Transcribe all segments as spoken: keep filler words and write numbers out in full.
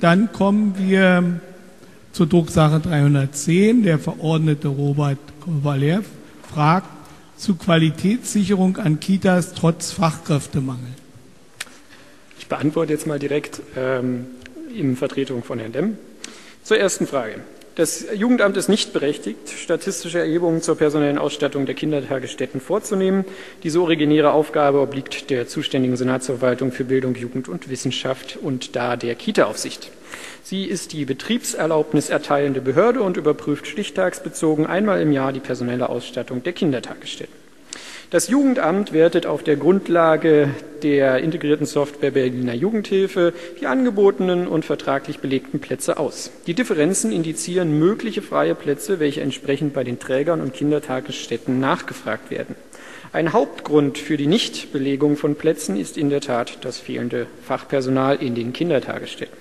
Dann kommen wir zur Drucksache dreihundertzehn. Der Verordnete Robert Kowalew fragt zu Qualitätssicherung an Kitas trotz Fachkräftemangel. Ich beantworte jetzt mal direkt ähm, in Vertretung von Herrn Demm. Zur ersten Frage. Das Jugendamt ist nicht berechtigt, statistische Erhebungen zur personellen Ausstattung der Kindertagesstätten vorzunehmen. Diese originäre Aufgabe obliegt der zuständigen Senatsverwaltung für Bildung, Jugend und Wissenschaft und da der Kita-Aufsicht. Sie ist die betriebserlaubnis erteilende Behörde und überprüft stichtagsbezogen einmal im Jahr die personelle Ausstattung der Kindertagesstätten. Das Jugendamt wertet auf der Grundlage der integrierten Software Berliner Jugendhilfe die angebotenen und vertraglich belegten Plätze aus. Die Differenzen indizieren mögliche freie Plätze, welche entsprechend bei den Trägern und Kindertagesstätten nachgefragt werden. Ein Hauptgrund für die Nichtbelegung von Plätzen ist in der Tat das fehlende Fachpersonal in den Kindertagesstätten.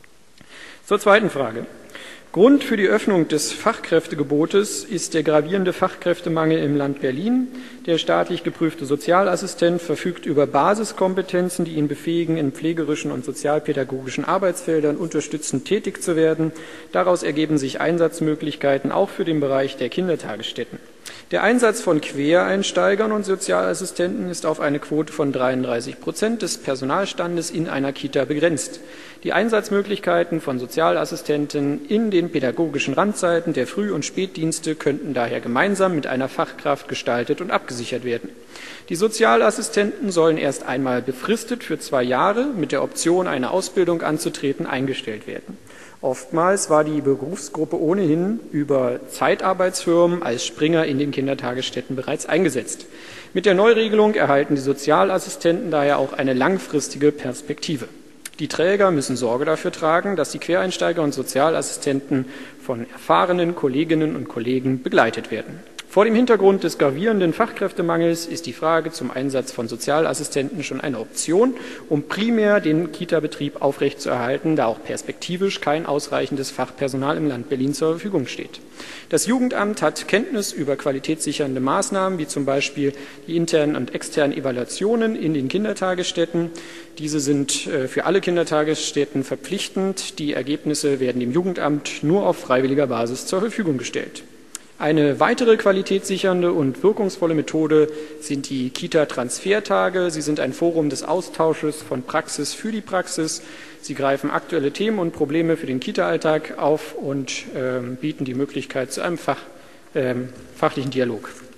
Zur zweiten Frage. Grund für die Öffnung des Fachkräftegebotes ist der gravierende Fachkräftemangel im Land Berlin. Der staatlich geprüfte Sozialassistent verfügt über Basiskompetenzen, die ihn befähigen, in pflegerischen und sozialpädagogischen Arbeitsfeldern unterstützend tätig zu werden. Daraus ergeben sich Einsatzmöglichkeiten auch für den Bereich der Kindertagesstätten. Der Einsatz von Quereinsteigern und Sozialassistenten ist auf eine Quote von dreiunddreißig Prozent des Personalstandes in einer Kita begrenzt. Die Einsatzmöglichkeiten von Sozialassistenten in den pädagogischen Randzeiten der Früh- und Spätdienste könnten daher gemeinsam mit einer Fachkraft gestaltet und abgesichert werden. Die Sozialassistenten sollen erst einmal befristet für zwei Jahre mit der Option, eine Ausbildung anzutreten, eingestellt werden. Oftmals war die Berufsgruppe ohnehin über Zeitarbeitsfirmen als Springer in den Kindertagesstätten bereits eingesetzt. Mit der Neuregelung erhalten die Sozialassistenten daher auch eine langfristige Perspektive. Die Träger müssen Sorge dafür tragen, dass die Quereinsteiger und Sozialassistenten von erfahrenen Kolleginnen und Kollegen begleitet werden. Vor dem Hintergrund des gravierenden Fachkräftemangels ist die Frage zum Einsatz von Sozialassistenten schon eine Option, um primär den Kita-Betrieb aufrechtzuerhalten, da auch perspektivisch kein ausreichendes Fachpersonal im Land Berlin zur Verfügung steht. Das Jugendamt hat Kenntnis über qualitätssichernde Maßnahmen, wie zum Beispiel die internen und externen Evaluationen in den Kindertagesstätten. Diese sind für alle Kindertagesstätten verpflichtend. Die Ergebnisse werden dem Jugendamt nur auf freiwilliger Basis zur Verfügung gestellt. Eine weitere qualitätssichernde und wirkungsvolle Methode sind die Kita-Transfertage. Sie sind ein Forum des Austausches von Praxis für die Praxis. Sie greifen aktuelle Themen und Probleme für den Kita-Alltag auf und äh, bieten die Möglichkeit zu einem Fach, äh, fachlichen Dialog.